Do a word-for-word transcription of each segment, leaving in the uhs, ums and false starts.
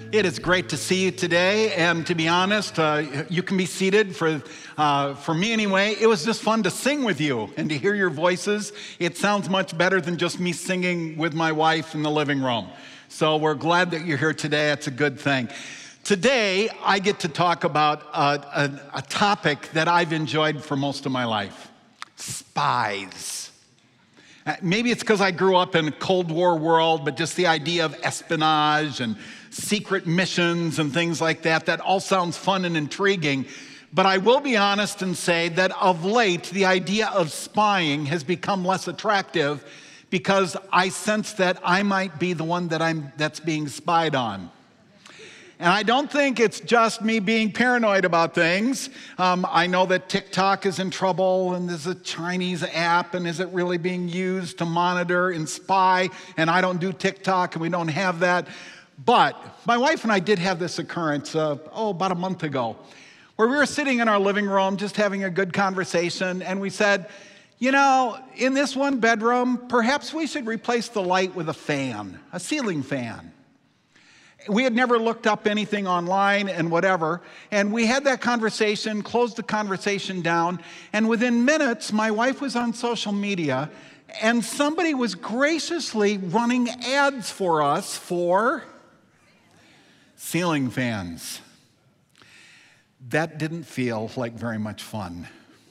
It is great to see you today, and to be honest, uh, you can be seated. For uh, for me anyway, it was just fun to sing with you and to hear your voices. It sounds much better than just me singing with my wife in the living room. So we're glad that you're here today. It's a good thing. Today, I get to talk about a, a, a topic that I've enjoyed for most of my life: spies. Maybe it's because I grew up in a Cold War world, but just the idea of espionage and secret missions and things like that, that all sounds fun and intriguing. But I will be honest and say that of late, the idea of spying has become less attractive because I sense that I might be the one that I'm that's being spied on. And I don't think it's just me being paranoid about things. Um, I know that TikTok is in trouble, and there's a Chinese app, and is it really being used to monitor and spy? And I don't do TikTok, and we don't have that. But my wife and I did have this occurrence, uh, oh, about a month ago, where we were sitting in our living room just having a good conversation, and we said, you know, in this one bedroom, perhaps we should replace the light with a fan, a ceiling fan. We had never looked up anything online and whatever, and we had that conversation, closed the conversation down, and within minutes, my wife was on social media, and somebody was graciously running ads for us for ceiling fans. That didn't feel like very much fun.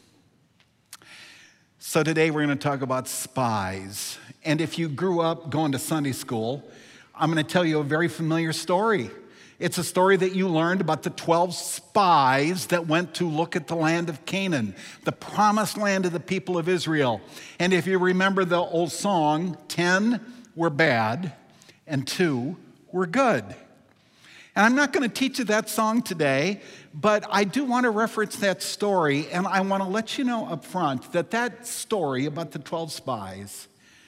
So today we're going to talk about spies, and if you grew up going to Sunday school, I'm going to tell you a very familiar story. It's a story that you learned about the twelve spies that went to look at the land of Canaan, the promised land of the people of Israel. And if you remember the old song, ten were bad and two were good. And I'm not going to teach you that song today, but I do want to reference that story, and I want to let you know up front that that story about the twelve spies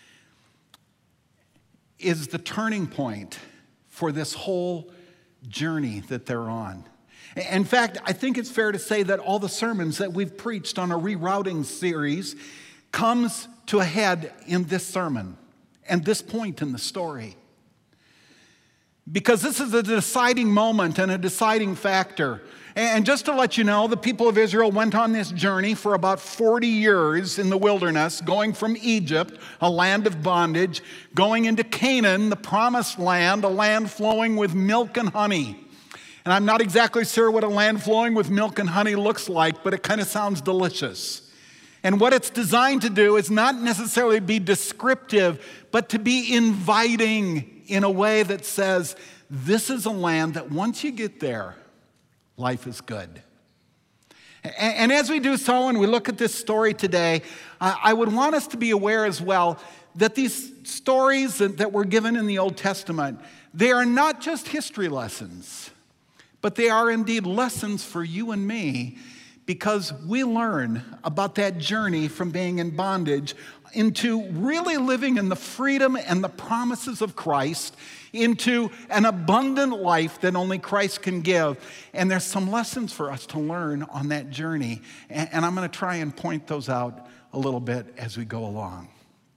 is the turning point for this whole journey that they're on. In fact, I think it's fair to say that all the sermons that we've preached on a rerouting series comes to a head in this sermon and this point in the story. Because this is a deciding moment and a deciding factor. And just to let you know, the people of Israel went on this journey for about forty years in the wilderness, going from Egypt, a land of bondage, going into Canaan, the promised land, a land flowing with milk and honey. And I'm not exactly sure what a land flowing with milk and honey looks like, but it kind of sounds delicious. And what it's designed to do is not necessarily be descriptive, but to be inviting in a way that says, this is a land that once you get there, life is good. And as we do so, and we look at this story today, I would want us to be aware as well that these stories that were given in the Old Testament, they are not just history lessons, but they are indeed lessons for you and me, because we learn about that journey from being in bondage into really living in the freedom and the promises of Christ, into an abundant life that only Christ can give. And there's some lessons for us to learn on that journey. And I'm going to try and point those out a little bit as we go along.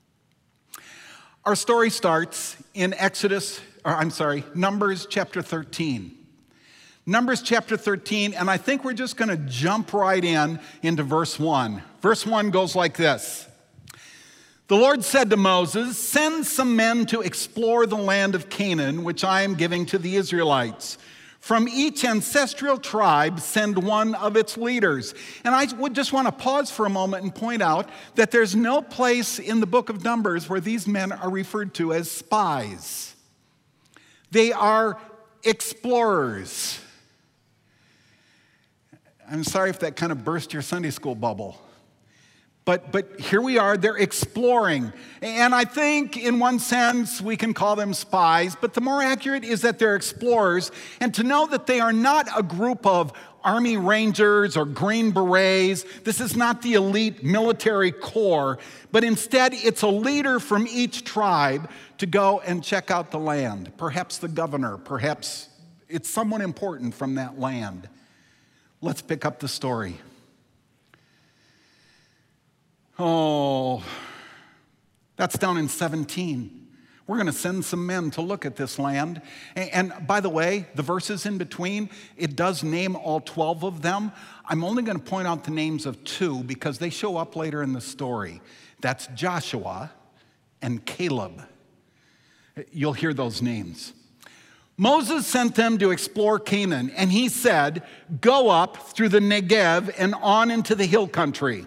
Our story starts in Exodus, or I'm sorry, Numbers chapter thirteen. Numbers chapter thirteen, and I think we're just going to jump right in into verse one. Verse one goes like this. The Lord said to Moses, send some men to explore the land of Canaan, which I am giving to the Israelites. From each ancestral tribe, send one of its leaders. And I would just want to pause for a moment and point out that there's no place in the book of Numbers where these men are referred to as spies. They are explorers. I'm sorry if that kind of burst your Sunday school bubble. But, but here we are, they're exploring. And I think in one sense we can call them spies, but the more accurate is that they're explorers. And to know that they are not a group of Army Rangers or Green Berets, this is not the elite military corps, but instead it's a leader from each tribe to go and check out the land. Perhaps the governor, perhaps it's someone important from that land. Let's pick up the story. Oh, that's down in seventeen. We're going to send some men to look at this land. And, and by the way, the verses in between, it does name all twelve of them. I'm only going to point out the names of two because they show up later in the story. That's Joshua and Caleb. You'll hear those names. Moses sent them to explore Canaan, and he said, go up through the Negev and on into the hill country.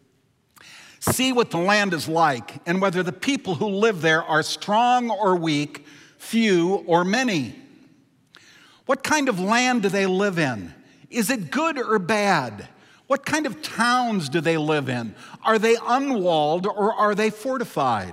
See what the land is like, and whether the people who live there are strong or weak, few or many. What kind of land do they live in? Is it good or bad? What kind of towns do they live in? Are they unwalled or are they fortified?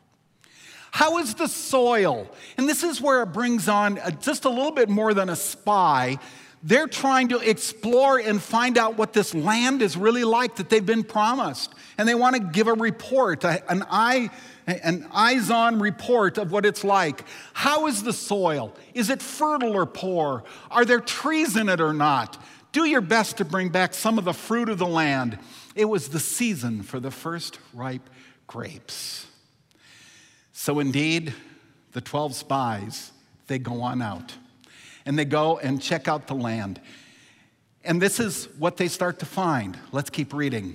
How is the soil? And this is where it brings on just a little bit more than a spy. They're trying to explore and find out what this land is really like that they've been promised. And they want to give a report, an eye, an eyes-on report of what it's like. How is the soil? Is it fertile or poor? Are there trees in it or not? Do your best to bring back some of the fruit of the land. It was the season for the first ripe grapes. So indeed, the twelve spies, they go on out. And they go and check out the land. And this is what they start to find. Let's keep reading.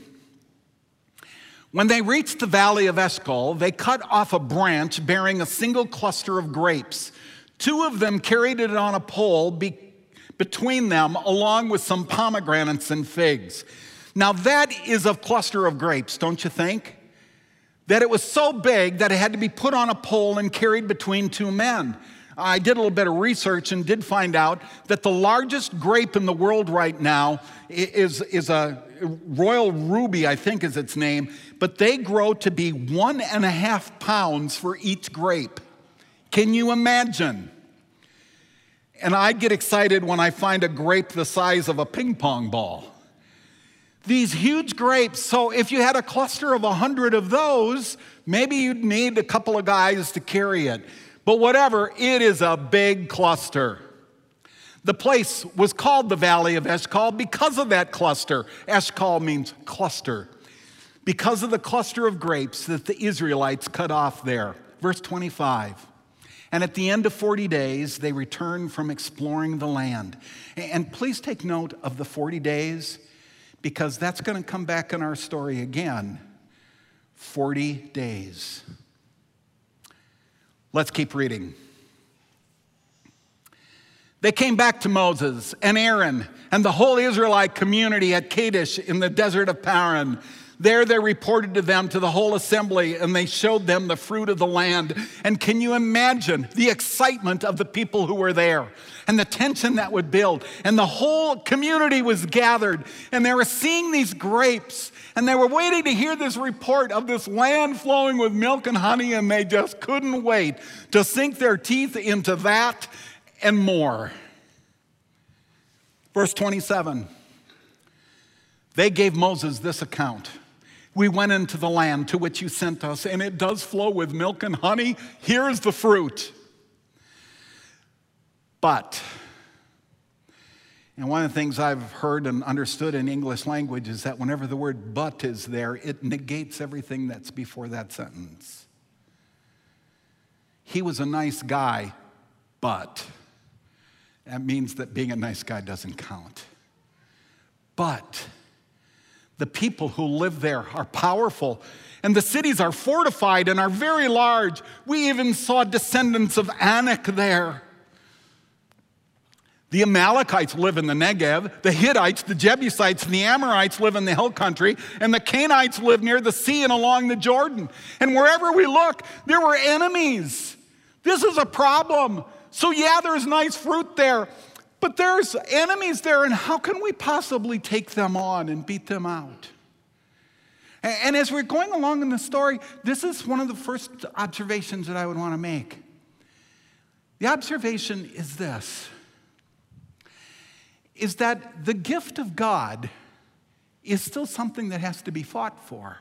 When they reached the valley of Eshcol, they cut off a branch bearing a single cluster of grapes. Two of them carried it on a pole be- between them, along with some pomegranates and figs. Now that is a cluster of grapes, don't you think? That it was so big that it had to be put on a pole and carried between two men. I did a little bit of research and did find out that the largest grape in the world right now is, is a Royal Ruby, I think is its name, but they grow to be one and a half pounds for each grape. Can you imagine? And I get excited when I find a grape the size of a ping pong ball. These huge grapes, so if you had a cluster of a hundred of those, maybe you'd need a couple of guys to carry it. But whatever, it is a big cluster. The place was called the Valley of Eshcol because of that cluster. Eshcol means cluster. Because of the cluster of grapes that the Israelites cut off there. Verse twenty-five. And at the end of forty days, they returned from exploring the land. And please take note of the forty days, because that's going to come back in our story again. forty days. Let's keep reading. They came back to Moses and Aaron and the whole Israelite community at Kadesh in the desert of Paran. There they reported to them, to the whole assembly, and they showed them the fruit of the land. And can you imagine the excitement of the people who were there and the tension that would build? And the whole community was gathered, and they were seeing these grapes, and they were waiting to hear this report of this land flowing with milk and honey, and they just couldn't wait to sink their teeth into that and more. Verse twenty-seven. They gave Moses this account. We went into the land to which you sent us, and it does flow with milk and honey. Here's the fruit. But, and one of the things I've heard and understood in English language is that whenever the word but is there, it negates everything that's before that sentence. He was a nice guy, but that means that being a nice guy doesn't count. But the people who live there are powerful, and the cities are fortified and are very large. We even saw descendants of Anak there. The Amalekites live in the Negev. The Hittites, the Jebusites, and the Amorites live in the hill country. And the Canaanites live near the sea and along the Jordan. And wherever we look, there were enemies. This is a problem. So yeah, there's nice fruit there. But there's enemies there, and how can we possibly take them on and beat them out? And as we're going along in the story, this is one of the first observations that I would want to make. The observation is this, is that the gift of God is still something that has to be fought for.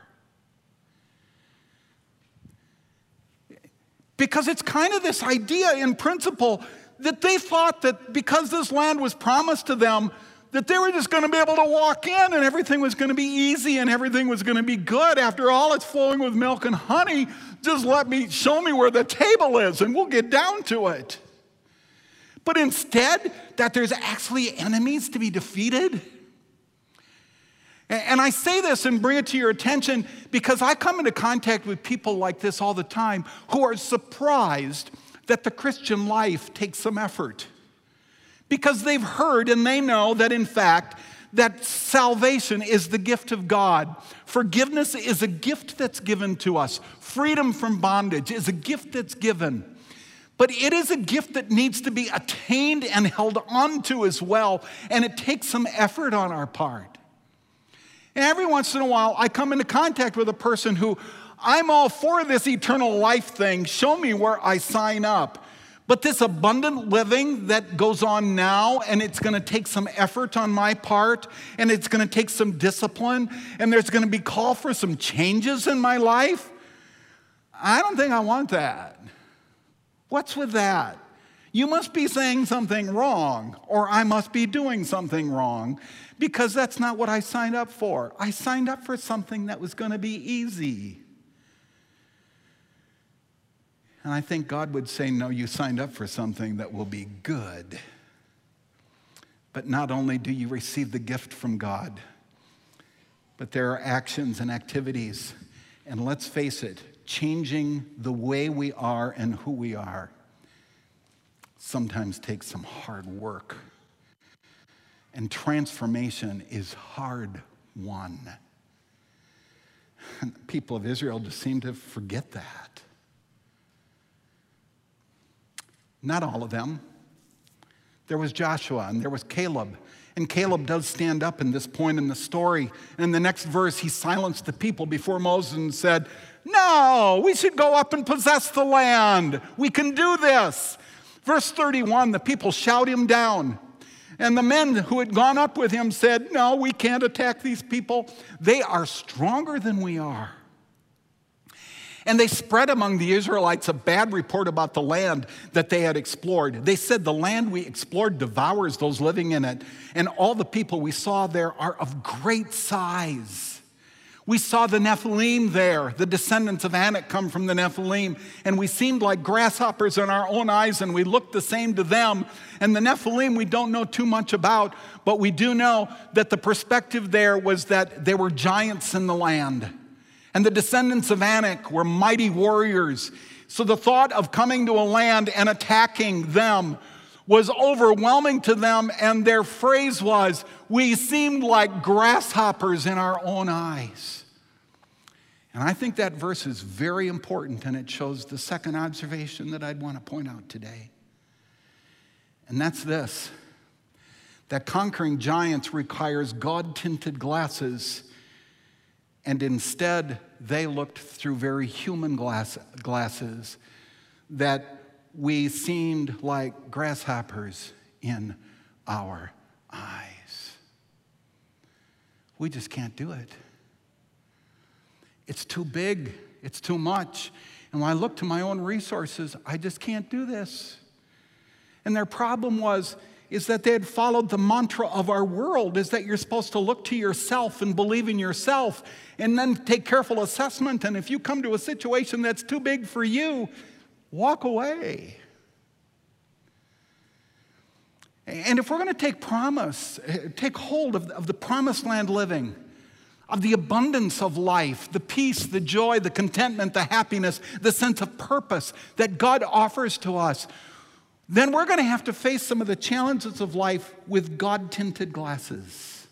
Because it's kind of this idea in principle that they thought that because this land was promised to them, that they were just going to be able to walk in and everything was going to be easy and everything was going to be good. After all, it's flowing with milk and honey. Just let me, show me where the table is and we'll get down to it. But instead, that there's actually enemies to be defeated. And I say this and bring it to your attention because I come into contact with people like this all the time who are surprised that the Christian life takes some effort. Because they've heard and they know that, in fact, that salvation is the gift of God. Forgiveness is a gift that's given to us. Freedom from bondage is a gift that's given. But it is a gift that needs to be attained and held on to as well. And it takes some effort on our part. And every once in a while, I come into contact with a person who, I'm all for this eternal life thing. Show me where I sign up. But this abundant living that goes on now, and it's going to take some effort on my part, and it's going to take some discipline, and there's going to be call for some changes in my life. I don't think I want that. What's with that? You must be saying something wrong, or I must be doing something wrong, because that's not what I signed up for. I signed up for something that was going to be easy. And I think God would say, no, you signed up for something that will be good. But not only do you receive the gift from God, but there are actions and activities. And let's face it, changing the way we are and who we are sometimes takes some hard work. And transformation is hard won. And the people of Israel just seem to forget that. Not all of them. There was Joshua and there was Caleb. And Caleb does stand up in this point in the story. And in the next verse, he silenced the people before Moses and said, no, we should go up and possess the land. We can do this. Verse thirty-one, the people shout him down. And the men who had gone up with him said, no, we can't attack these people. They are stronger than we are. And they spread among the Israelites a bad report about the land that they had explored. They said, the land we explored devours those living in it, and all the people we saw there are of great size. We saw the Nephilim there. The descendants of Anak come from the Nephilim, and we seemed like grasshoppers in our own eyes, and we looked the same to them. And the Nephilim we don't know too much about, but we do know that the perspective there was that they were giants in the land. And the descendants of Anak were mighty warriors. So the thought of coming to a land and attacking them was overwhelming to them. And their phrase was, we seemed like grasshoppers in our own eyes. And I think that verse is very important, and it shows the second observation that I'd want to point out today. And that's this, that conquering giants requires God-tinted glasses. And instead, they looked through very human glass, glasses that we seemed like grasshoppers in our eyes. We just can't do it. It's too big. It's too much. And when I look to my own resources, I just can't do this. And their problem was, is that they had followed the mantra of our world, is that you're supposed to look to yourself and believe in yourself and then take careful assessment. And if you come to a situation that's too big for you, walk away. And if we're going to take promise, take hold of, of the promised land living, of the abundance of life, the peace, the joy, the contentment, the happiness, the sense of purpose that God offers to us, then we're going to have to face some of the challenges of life with God-tinted glasses.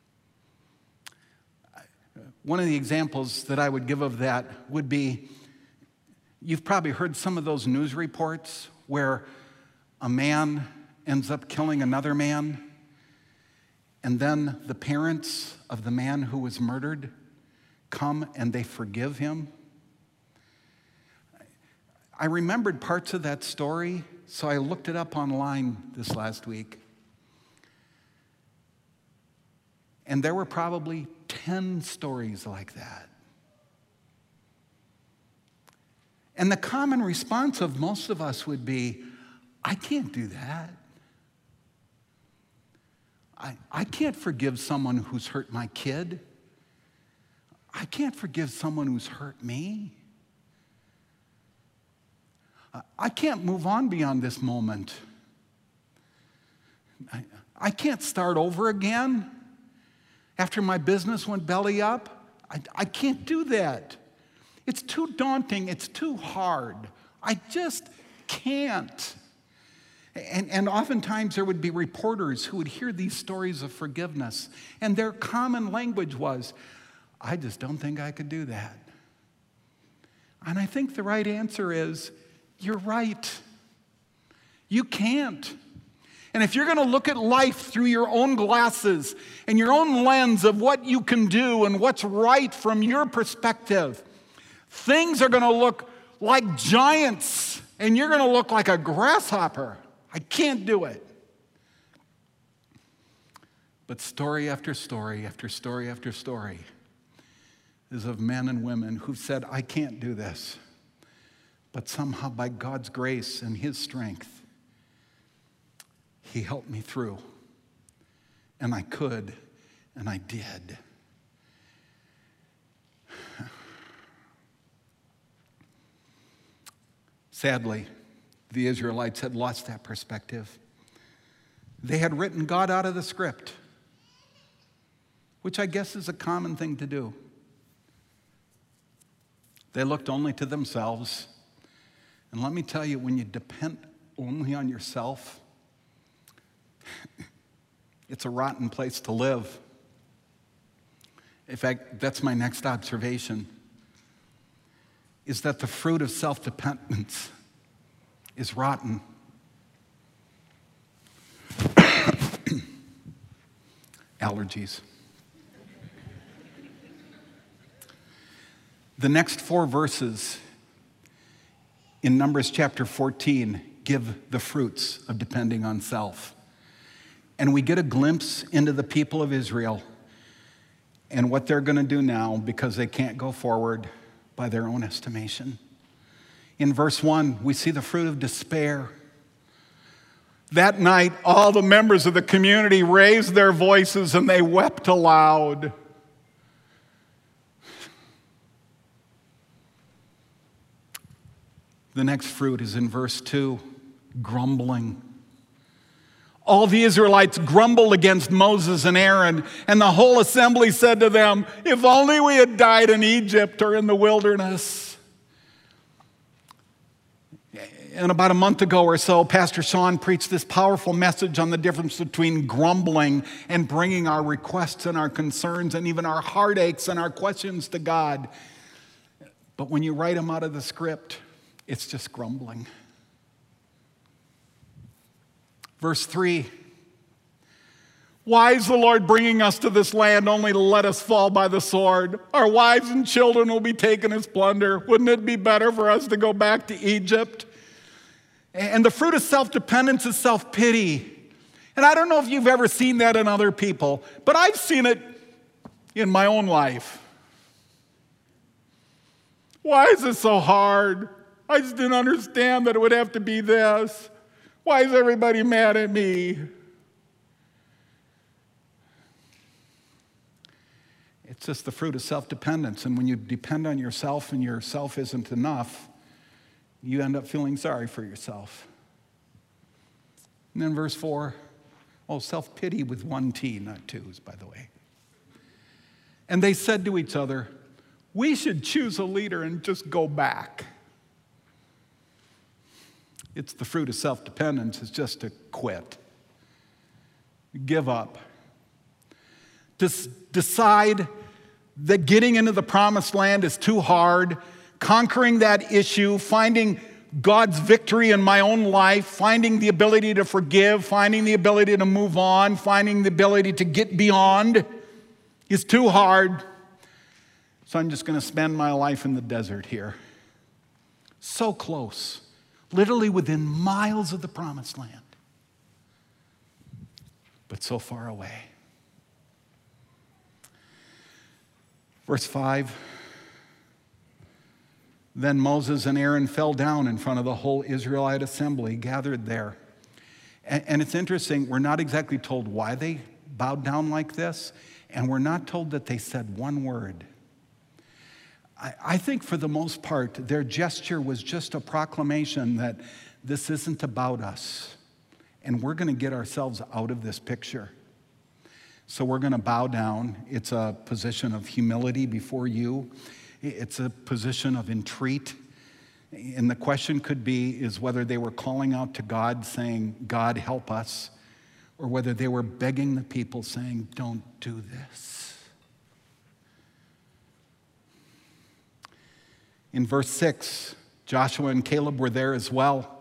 One of the examples that I would give of that would be, you've probably heard some of those news reports where a man ends up killing another man, and then the parents of the man who was murdered come and they forgive him. I remembered parts of that story, so I looked it up online this last week. And there were probably ten stories like that. And the common response of most of us would be, I can't do that. I, I can't forgive someone who's hurt my kid. I can't forgive someone who's hurt me. I can't move on beyond this moment. I, I can't start over again after my business went belly up. I, I can't do that. It's too daunting. It's too hard. I just can't. And, and oftentimes there would be reporters who would hear these stories of forgiveness, and their common language was, I just don't think I could do that. And I think the right answer is, you're right. You can't. And if you're going to look at life through your own glasses and your own lens of what you can do and what's right from your perspective, things are going to look like giants and you're going to look like a grasshopper. I can't do it. But story after story after story after story is of men and women who've said, I can't do this. But somehow by God's grace and His strength, He helped me through. And I could, and I did. Sadly, the Israelites had lost that perspective. They had written God out of the script, which I guess is a common thing to do. They looked only to themselves. And let me tell you, when you depend only on yourself, it's a rotten place to live. In fact, that's my next observation, is that the fruit of self-dependence is rotten. Allergies. The next four verses in Numbers chapter fourteen give the fruits of depending on self. And we get a glimpse into the people of Israel and what they're going to do now because they can't go forward by their own estimation. In verse one, we see the fruit of despair. That night, all the members of the community raised their voices and they wept aloud. The next fruit is in verse two, grumbling. All the Israelites grumbled against Moses and Aaron, and the whole assembly said to them, if only we had died in Egypt or in the wilderness. And about a month ago or so, Pastor Sean preached this powerful message on the difference between grumbling and bringing our requests and our concerns and even our heartaches and our questions to God. But when you write them out of the script, it's just grumbling. Verse three, why is the Lord bringing us to this land only to let us fall by the sword? Our wives and children will be taken as plunder. Wouldn't it be better for us to go back to Egypt? And the fruit of self-dependence is self-pity. And I don't know if you've ever seen that in other people, but I've seen it in my own life. Why is this so hard? I just didn't understand that it would have to be this. Why is everybody mad at me? It's just the fruit of self-dependence. And when you depend on yourself and yourself isn't enough, you end up feeling sorry for yourself. And then verse four, oh, self-pity with one T, not twos, by the way. And they said to each other, we should choose a leader and just go back. It's the fruit of self-dependence is just to quit. Give up. Just decide that getting into the promised land is too hard. Conquering that issue, finding God's victory in my own life, finding the ability to forgive, finding the ability to move on, finding the ability to get beyond is too hard. So I'm just going to spend my life in the desert here. So close. Literally within miles of the promised land, but so far away. Verse five, then Moses and Aaron fell down in front of the whole Israelite assembly gathered there. And it's interesting, we're not exactly told why they bowed down like this, and we're not told that they said one word. I, I think for the most part, their gesture was just a proclamation that this isn't about us, and we're going to get ourselves out of this picture. So we're going to bow down. It's a position of humility before you. It's a position of entreat. And the question could be is whether they were calling out to God saying, God, help us, or whether they were begging the people saying, don't do this. In verse six, Joshua and Caleb were there as well.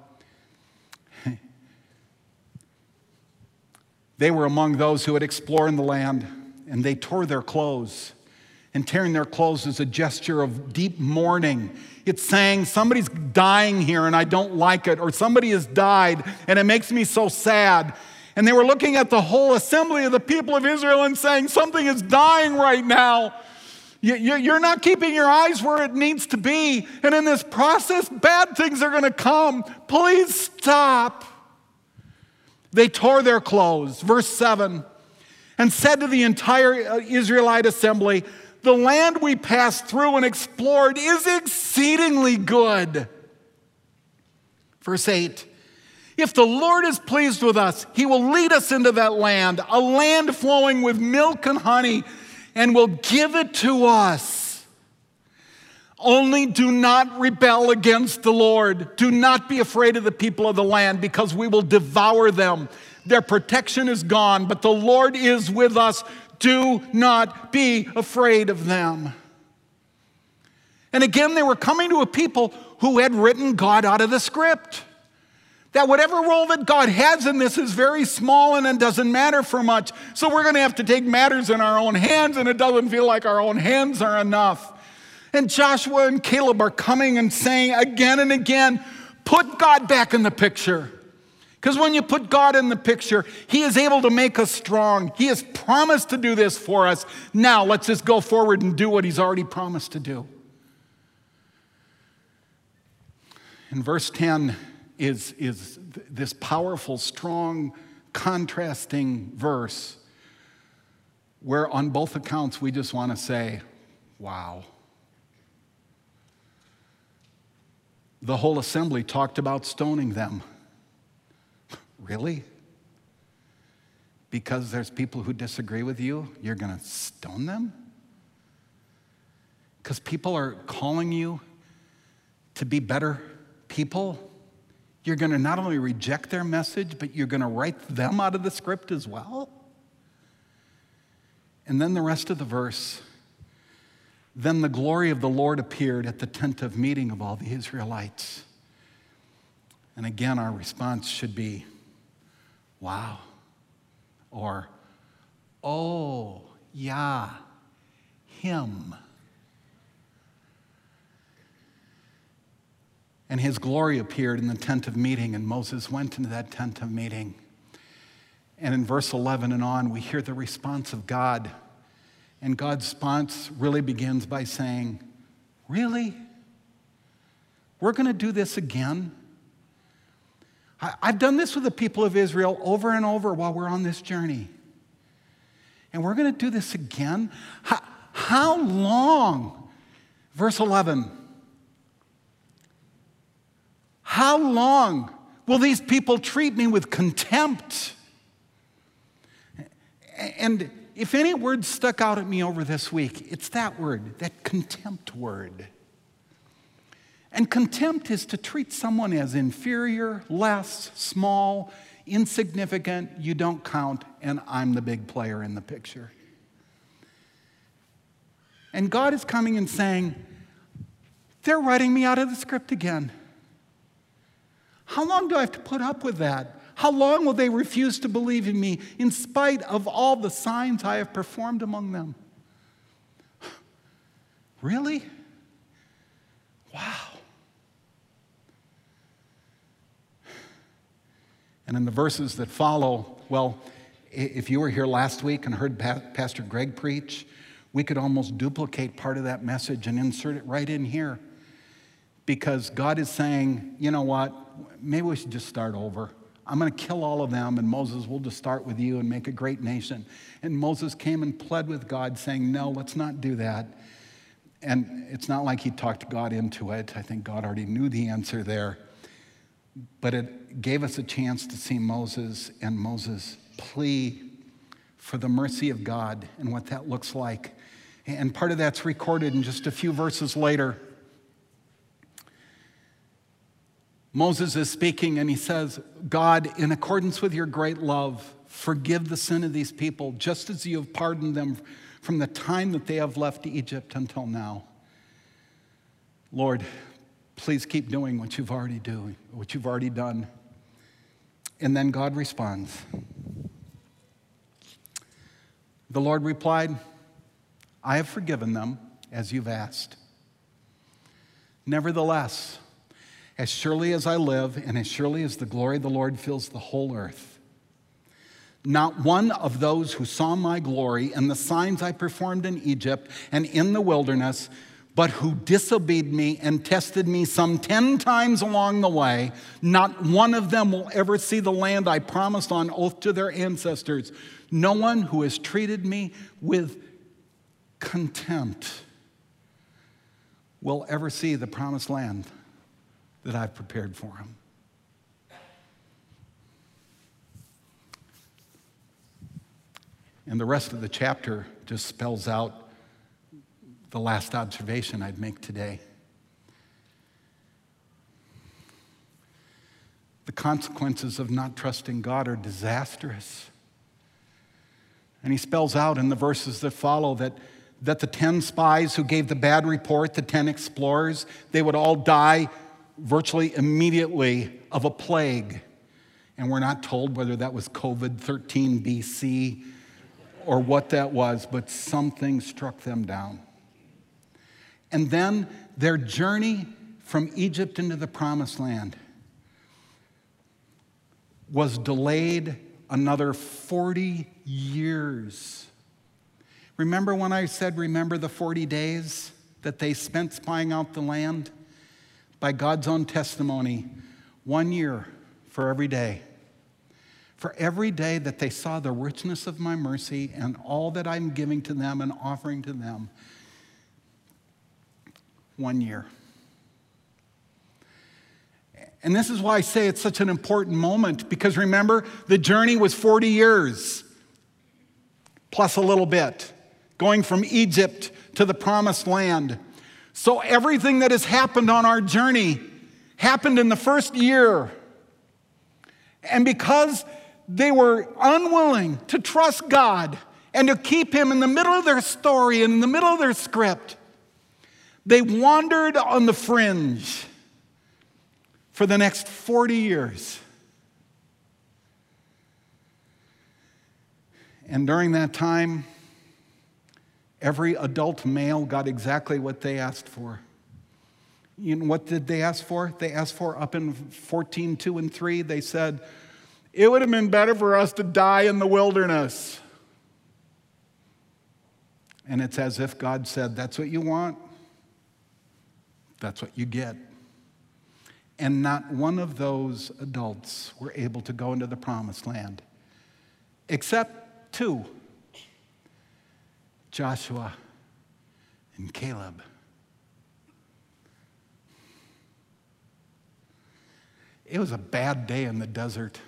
They were among those who had explored the land, and they tore their clothes. And tearing their clothes is a gesture of deep mourning. It's saying somebody's dying here and I don't like it, or somebody has died and it makes me so sad. And they were looking at the whole assembly of the people of Israel and saying, something is dying right now. You're not keeping your eyes where it needs to be. And in this process, bad things are going to come. Please stop. They tore their clothes, verse seven, and said to the entire Israelite assembly, the land we passed through and explored is exceedingly good. Verse eight, if the Lord is pleased with us, he will lead us into that land, a land flowing with milk and honey, and will give it to us. Only do not rebel against the Lord. Do not be afraid of the people of the land, because we will devour them. Their protection is gone, but the Lord is with us. Do not be afraid of them. And again, they were coming to a people who had written God out of the script. That whatever role that God has in this is very small and it doesn't matter for much. So we're going to have to take matters in our own hands, and it doesn't feel like our own hands are enough. And Joshua and Caleb are coming and saying again and again, put God back in the picture. Because when you put God in the picture, he is able to make us strong. He has promised to do this for us. Now let's just go forward and do what he's already promised to do. In verse ten is, is this powerful, strong, contrasting verse where on both accounts we just want to say, wow. The whole assembly talked about stoning them. Really? Because there's people who disagree with you, you're going to stone them? Because people are calling you to be better people, you're going to not only reject their message, but you're going to write them out of the script as well? And then the rest of the verse. Then the glory of the Lord appeared at the tent of meeting of all the Israelites. And again, our response should be, wow. Or, oh, yeah, him. And his glory appeared in the tent of meeting, and Moses went into that tent of meeting. And in verse eleven and on, we hear the response of God. And God's response really begins by saying, really? We're going to do this again? I've done this with the people of Israel over and over while we're on this journey. And we're going to do this again? How, how long? Verse eleven. How long will these people treat me with contempt? And if any word stuck out at me over this week, it's that word, that contempt word. And contempt is to treat someone as inferior, less, small, insignificant, you don't count, and I'm the big player in the picture. And God is coming and saying, they're writing me out of the script again. How long do I have to put up with that? How long will they refuse to believe in me in spite of all the signs I have performed among them? Really? Wow. And in the verses that follow, well, if you were here last week and heard Pastor Greg preach, we could almost duplicate part of that message and insert it right in here. Because God is saying, you know what, maybe we should just start over. I'm going to kill all of them, and Moses, we'll just start with you and make a great nation. And Moses came and pled with God, saying, no, let's not do that. And it's not like he talked God into it. I think God already knew the answer there. But it gave us a chance to see Moses and Moses plea for the mercy of God and what that looks like. And part of that's recorded in just a few verses later. Moses is speaking and he says, God, in accordance with your great love, forgive the sin of these people, just as you have pardoned them from the time that they have left Egypt until now. Lord, please keep doing what you've already doing, what you've already done. And then God responds. The Lord replied, I have forgiven them as you've asked. Nevertheless, as surely as I live and as surely as the glory of the Lord fills the whole earth, not one of those who saw my glory and the signs I performed in Egypt and in the wilderness, but who disobeyed me and tested me some ten times along the way, not one of them will ever see the land I promised on oath to their ancestors. No one who has treated me with contempt will ever see the promised land that I've prepared for him. And the rest of the chapter just spells out the last observation I'd make today. The consequences of not trusting God are disastrous. And he spells out in the verses that follow that, that the ten spies who gave the bad report, the ten explorers, they would all die virtually immediately of a plague. And we're not told whether that was COVID thirteen B C or what that was, but something struck them down. And then their journey from Egypt into the promised land was delayed another forty years. Remember when I said, remember the forty days that they spent spying out the land? By God's own testimony, one year for every day. For every day that they saw the richness of my mercy and all that I'm giving to them and offering to them, one year. And this is why I say it's such an important moment, because remember, the journey was forty years, plus a little bit, going from Egypt to the promised land. So everything that has happened on our journey happened in the first year. And because they were unwilling to trust God and to keep him in the middle of their story and in the middle of their script, they wandered on the fringe for the next forty years. And during that time, every adult male got exactly what they asked for. You know, what did they ask for? They asked for, up in fourteen, two and three, they said, it would have been better for us to die in the wilderness. And it's as if God said, that's what you want, that's what you get. And not one of those adults were able to go into the promised land, except two, Joshua and Caleb. It was a bad day in the desert.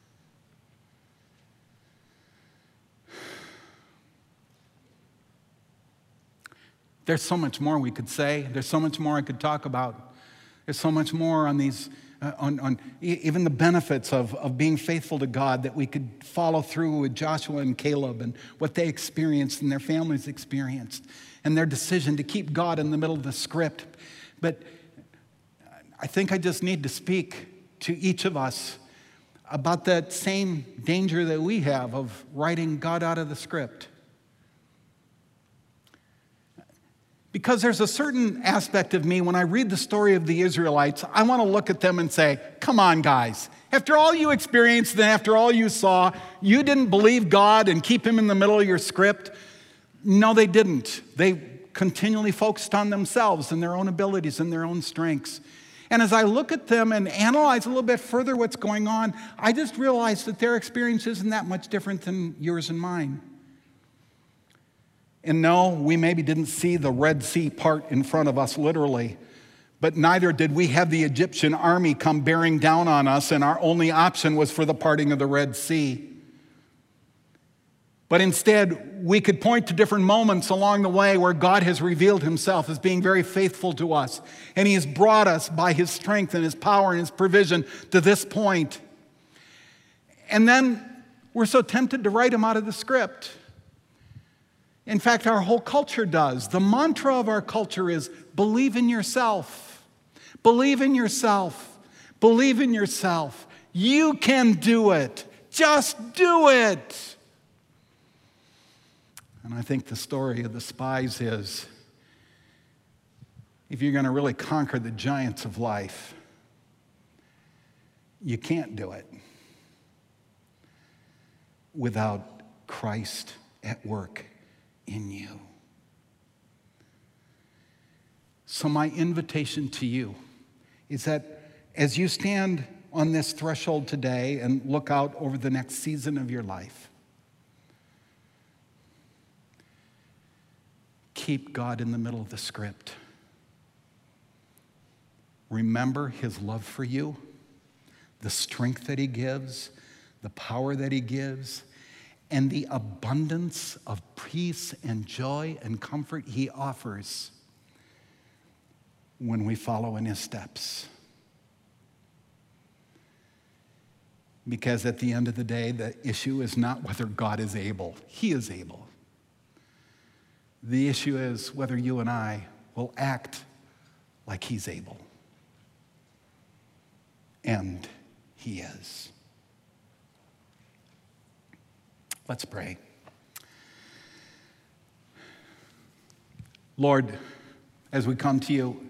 There's so much more we could say. There's so much more I could talk about. There's so much more on these, uh, on, on even the benefits of, of being faithful to God that we could follow through with Joshua and Caleb and what they experienced and their families experienced and their decision to keep God in the middle of the script. But I think I just need to speak to each of us about that same danger that we have of writing God out of the script. Because there's a certain aspect of me, when I read the story of the Israelites, I want to look at them and say, come on, guys. After all you experienced and after all you saw, you didn't believe God and keep him in the middle of your script? No, they didn't. They continually focused on themselves and their own abilities and their own strengths. And as I look at them and analyze a little bit further what's going on, I just realize that their experience isn't that much different than yours and mine. And no, we maybe didn't see the Red Sea part in front of us literally, but neither did we have the Egyptian army come bearing down on us, and our only option was for the parting of the Red Sea. But instead, we could point to different moments along the way where God has revealed himself as being very faithful to us. And he has brought us by his strength and his power and his provision to this point. And then we're so tempted to write them out of the script. In fact, our whole culture does. The mantra of our culture is believe in yourself. Believe in yourself. Believe in yourself. You can do it. Just do it. And I think the story of the spies is, if you're going to really conquer the giants of life, you can't do it without Christ at work in you. So my invitation to you is that as you stand on this threshold today and look out over the next season of your life, keep God in the middle of the script. Remember his love for you, the strength that he gives, the power that he gives, and the abundance of peace and joy and comfort he offers when we follow in his steps. Because at the end of the day, the issue is not whether God is able. He is able. The issue is whether you and I will act like he's able. And he is. Let's pray. Lord, as we come to you,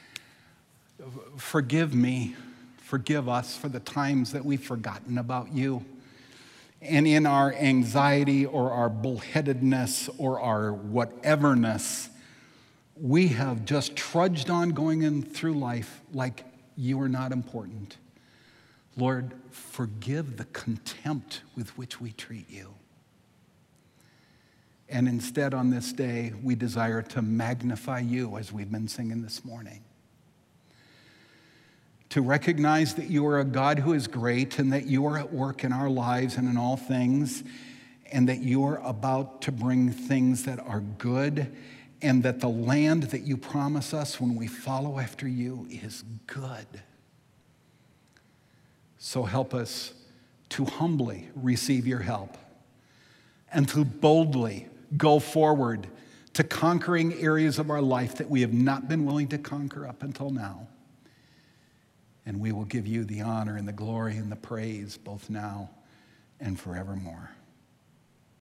forgive me, forgive us for the times that we've forgotten about you. And in our anxiety or our bullheadedness or our whateverness, we have just trudged on going in through life like you are not important. Lord, forgive the contempt with which we treat you. And instead on this day, we desire to magnify you as we've been singing this morning. To recognize that you are a God who is great and that you are at work in our lives and in all things, and that you are about to bring things that are good, and that the land that you promise us when we follow after you is good. So help us to humbly receive your help and to boldly go forward to conquering areas of our life that we have not been willing to conquer up until now. And we will give you the honor and the glory and the praise both now and forevermore.